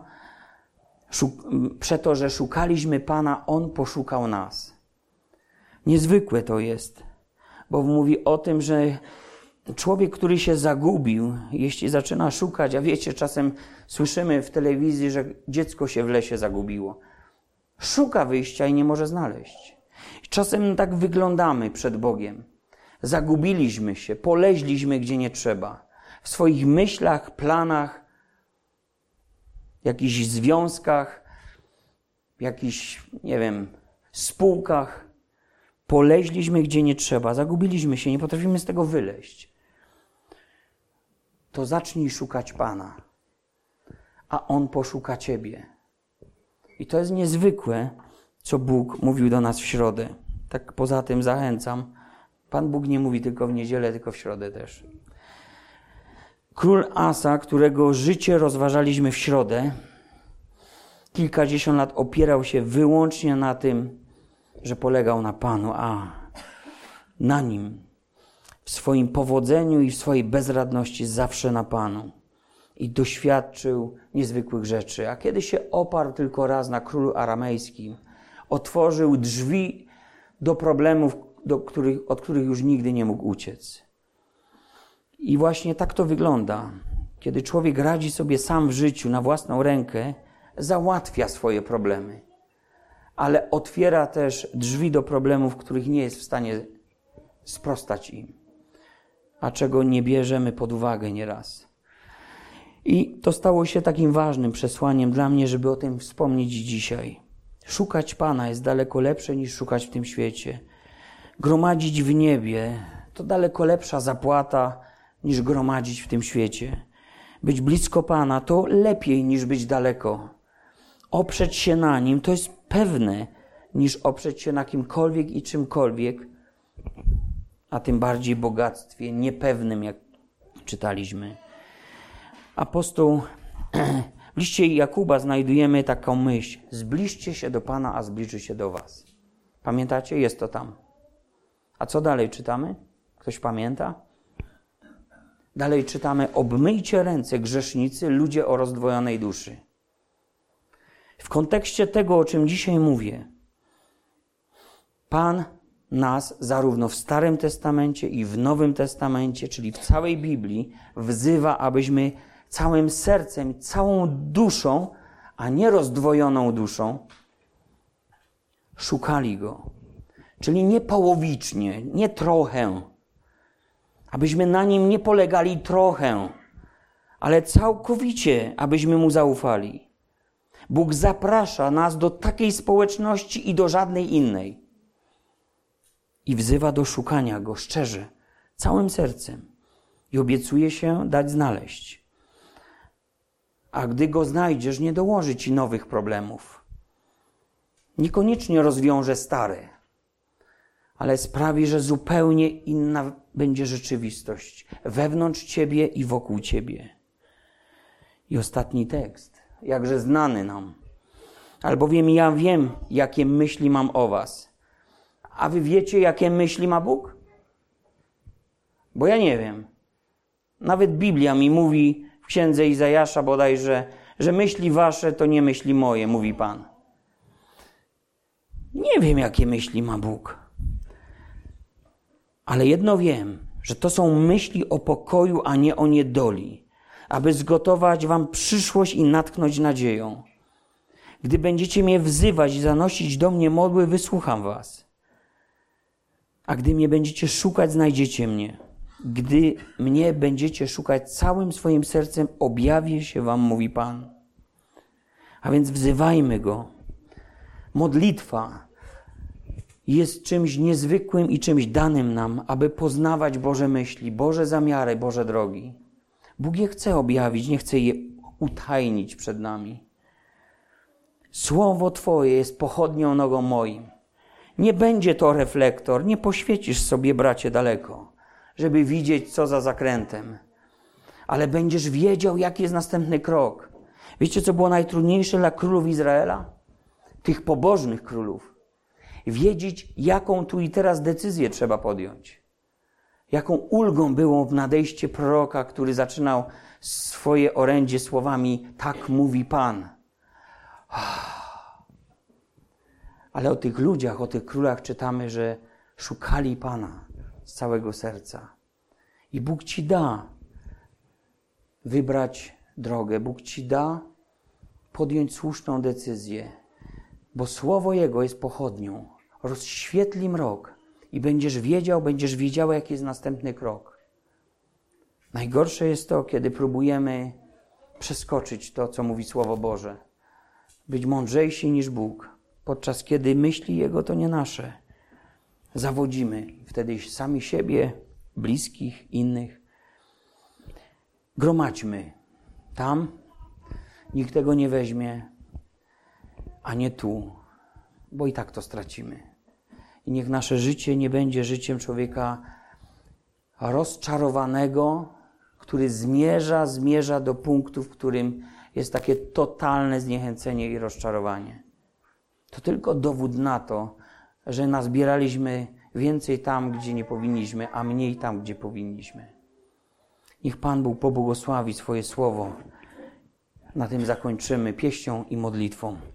przeto, że szukaliśmy Pana, On poszukał nas. Niezwykłe to jest, bo mówi o tym, że człowiek, który się zagubił, jeśli zaczyna szukać, a wiecie, czasem słyszymy w telewizji, że dziecko się w lesie zagubiło. Szuka wyjścia i nie może znaleźć. Czasem tak wyglądamy przed Bogiem. Zagubiliśmy się, poleźliśmy gdzie nie trzeba. W swoich myślach, planach, jakichś związkach, jakichś, spółkach. Poleźliśmy gdzie nie trzeba, zagubiliśmy się, nie potrafimy z tego wyleźć. To zacznij szukać Pana, a On poszuka ciebie. I to jest niezwykłe, co Bóg mówił do nas w środę. Tak poza tym zachęcam. Pan Bóg nie mówi tylko w niedzielę, tylko w środę też. Król Asa, którego życie rozważaliśmy w środę, kilkadziesiąt lat opierał się wyłącznie na tym, że polegał na Panu, a na Nim. W swoim powodzeniu i w swojej bezradności zawsze na Panu. I doświadczył niezwykłych rzeczy. A kiedy się oparł tylko raz na królu aramejskim, otworzył drzwi do problemów, od których już nigdy nie mógł uciec. I właśnie tak to wygląda. Kiedy człowiek radzi sobie sam w życiu na własną rękę, załatwia swoje problemy. Ale otwiera też drzwi do problemów, których nie jest w stanie sprostać im. A czego nie bierzemy pod uwagę nieraz. I to stało się takim ważnym przesłaniem dla mnie, żeby o tym wspomnieć dzisiaj. Szukać Pana jest daleko lepsze niż szukać w tym świecie. Gromadzić w niebie to daleko lepsza zapłata niż gromadzić w tym świecie. Być blisko Pana to lepiej niż być daleko. Oprzeć się na Nim to jest pewne niż oprzeć się na kimkolwiek i czymkolwiek, a tym bardziej bogactwie niepewnym, jak czytaliśmy. Apostoł w liście Jakuba znajdujemy taką myśl: zbliżcie się do Pana, a zbliży się do was. Pamiętacie? Jest to tam. A co dalej czytamy? Ktoś pamięta? Dalej czytamy: obmyjcie ręce, grzesznicy, ludzie o rozdwojonej duszy. W kontekście tego, o czym dzisiaj mówię, Pan nas zarówno w Starym Testamencie i w Nowym Testamencie, czyli w całej Biblii, wzywa, abyśmy całym sercem, całą duszą, a nie rozdwojoną duszą, szukali Go. Czyli nie połowicznie, nie trochę. Abyśmy na Nim nie polegali trochę, ale całkowicie, abyśmy Mu zaufali. Bóg zaprasza nas do takiej społeczności i do żadnej innej. I wzywa do szukania Go szczerze, całym sercem. I obiecuje się dać znaleźć. A gdy Go znajdziesz, nie dołoży ci nowych problemów. Niekoniecznie rozwiąże stare, ale sprawi, że zupełnie inna będzie rzeczywistość wewnątrz ciebie i wokół ciebie. I ostatni tekst, jakże znany nam. Albowiem ja wiem, jakie myśli mam o was. A wy wiecie, jakie myśli ma Bóg? Bo ja nie wiem. Nawet Biblia mi mówi w księdze Izajasza bodajże, że myśli wasze to nie myśli moje, mówi Pan. Nie wiem, jakie myśli ma Bóg. Ale jedno wiem, że to są myśli o pokoju, a nie o niedoli, aby zgotować wam przyszłość i natknąć nadzieją. Gdy będziecie mnie wzywać i zanosić do mnie modły, wysłucham was. A gdy mnie będziecie szukać, znajdziecie mnie. Gdy mnie będziecie szukać całym swoim sercem, objawię się wam, mówi Pan. A więc wzywajmy Go. Modlitwa jest czymś niezwykłym i czymś danym nam, aby poznawać Boże myśli, Boże zamiary, Boże drogi. Bóg je chce objawić, nie chce je utajnić przed nami. Słowo Twoje jest pochodnią nogą moim. Nie będzie to reflektor, nie poświecisz sobie, bracie, daleko, żeby widzieć, co za zakrętem. Ale będziesz wiedział, jaki jest następny krok. Wiecie, co było najtrudniejsze dla królów Izraela? Tych pobożnych królów. Wiedzieć, jaką tu i teraz decyzję trzeba podjąć. Jaką ulgą było nadejście proroka, który zaczynał swoje orędzie słowami: tak mówi Pan. Ale o tych ludziach, o tych królach czytamy, że szukali Pana z całego serca. I Bóg ci da wybrać drogę. Bóg ci da podjąć słuszną decyzję. Bo słowo Jego jest pochodnią. Rozświetli mrok i będziesz wiedziała, jaki jest następny krok. Najgorsze jest to, kiedy próbujemy przeskoczyć to, co mówi Słowo Boże. Być mądrzejsi niż Bóg, podczas kiedy myśli Jego to nie nasze. Zawodzimy wtedy sami siebie, bliskich, innych. Gromadźmy tam, nikt tego nie weźmie, a nie tu, bo i tak to stracimy. I niech nasze życie nie będzie życiem człowieka rozczarowanego, który zmierza do punktu, w którym jest takie totalne zniechęcenie i rozczarowanie. To tylko dowód na to, że nazbieraliśmy więcej tam, gdzie nie powinniśmy, a mniej tam, gdzie powinniśmy. Niech Pan Bóg pobłogosławi swoje słowo. Na tym zakończymy pieśnią i modlitwą.